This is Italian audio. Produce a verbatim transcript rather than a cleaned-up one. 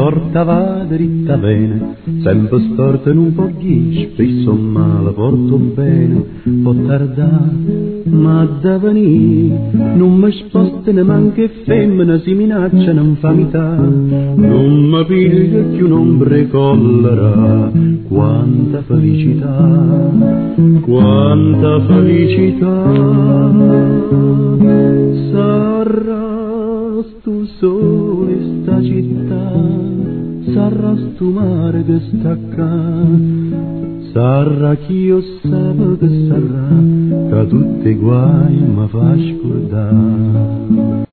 portava dritta bene, sempre storta in un po' ghi, spesso male porto bene, può tardare, ma da venire, non mi sposta ne manca e femmina, si minaccia un'infamità, non mi piglia più un'ombre collera, quanta felicità, quanta felicità, sarà stu sole sta città, sarà stu mare che sta qua, sarà chi io sapevo che sarà, che tutti i guai mi fa scordare.